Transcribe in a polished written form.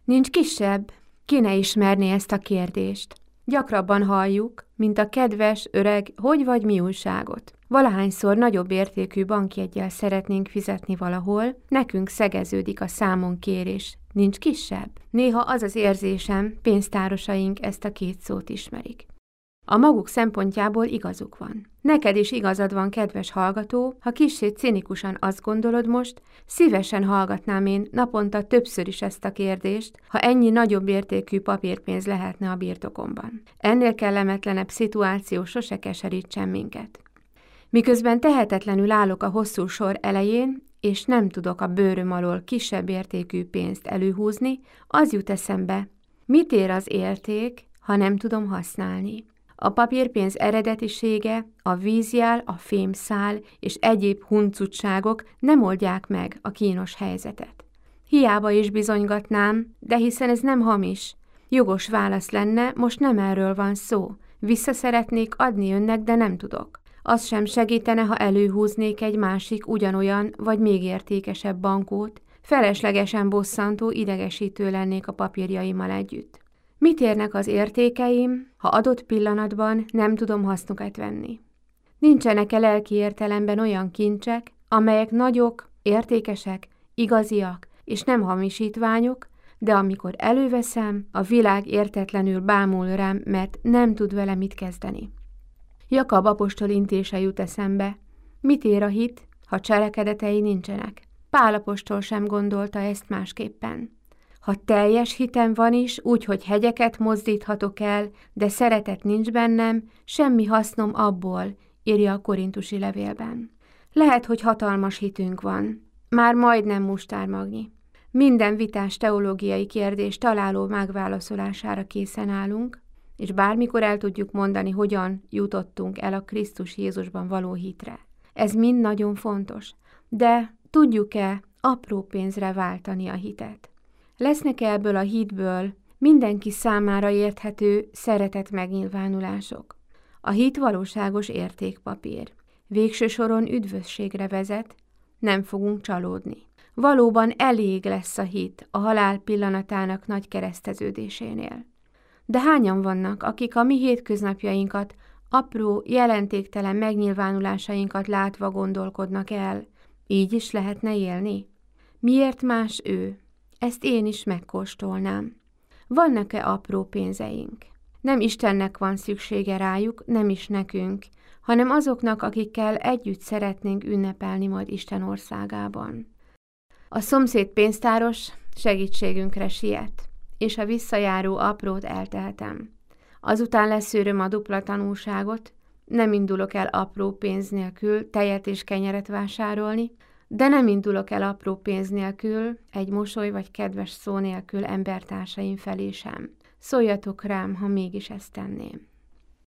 Nincs kisebb? Ki ne ismerné ezt a kérdést? Gyakrabban halljuk, mint a kedves, öreg, hogy vagy mi újságot. Valahányszor nagyobb értékű bankjeggyel szeretnénk fizetni valahol, nekünk szegeződik a számonkérés. Nincs kisebb? Néha az az érzésem, pénztárosaink ezt a két szót ismerik. A maguk szempontjából igazuk van. Neked is igazad van, kedves hallgató, ha kissé cinikusan azt gondolod most, szívesen hallgatnám én naponta többször is ezt a kérdést, ha ennyi nagyobb értékű papírpénz lehetne a birtokomban. Ennél kellemetlenebb szituáció sose keserítsen minket. Miközben tehetetlenül állok a hosszú sor elején, és nem tudok a bőröm alól kisebb értékű pénzt előhúzni, az jut eszembe, mit ér az érték, ha nem tudom használni. A papírpénz eredetisége, a vízjel, a fémszál és egyéb huncutságok nem oldják meg a kínos helyzetet. Hiába is bizonygatnám, de hiszen ez nem hamis. Jogos válasz lenne, most nem erről van szó. Vissza szeretnék adni önnek, de nem tudok. Az sem segítene, ha előhúznék egy másik ugyanolyan vagy még értékesebb bankót, feleslegesen bosszantó, idegesítő lennék a papírjaimmal együtt. Mit érnek az értékeim, ha adott pillanatban nem tudom hasznukat venni? Nincsenek-e lelki értelemben olyan kincsek, amelyek nagyok, értékesek, igaziak és nem hamisítványok, de amikor előveszem, a világ értetlenül bámul rám, mert nem tud vele mit kezdeni. Jakab apostol intése jut eszembe. Mit ér a hit, ha cselekedetei nincsenek? Pál apostol sem gondolta ezt másképpen. Ha teljes hitem van is, úgy, hogy hegyeket mozdíthatok el, de szeretet nincs bennem, semmi hasznom abból, írja a korintusi levélben. Lehet, hogy hatalmas hitünk van, már majdnem mustármagnyi. Minden vitás teológiai kérdés találó megválaszolására készen állunk, és bármikor el tudjuk mondani, hogyan jutottunk el a Krisztus Jézusban való hitre. Ez mind nagyon fontos, de tudjuk-e apró pénzre váltani a hitet? Lesznek-e ebből a hitből mindenki számára érthető szeretet megnyilvánulások? A hit valóságos értékpapír. Végső soron üdvösségre vezet, nem fogunk csalódni. Valóban elég lesz a hit a halál pillanatának nagy kereszteződésénél. De hányan vannak, akik a mi hétköznapjainkat, apró, jelentéktelen megnyilvánulásainkat látva gondolkodnak el? Így is lehetne élni? Miért más ő? Ezt én is megkóstolnám. Vannak-e apró pénzeink? Nem Istennek van szüksége rájuk, nem is nekünk, hanem azoknak, akikkel együtt szeretnénk ünnepelni majd Isten országában. A szomszéd pénztáros segítségünkre siet, és a visszajáró aprót eltehetem. Azután leszűröm a dupla tanulságot, nem indulok el apró pénz nélkül tejet és kenyeret vásárolni, de nem indulok el apró pénz nélkül, egy mosoly vagy kedves szó nélkül embertársaim felé sem. Szóljatok rám, ha mégis ezt tenném.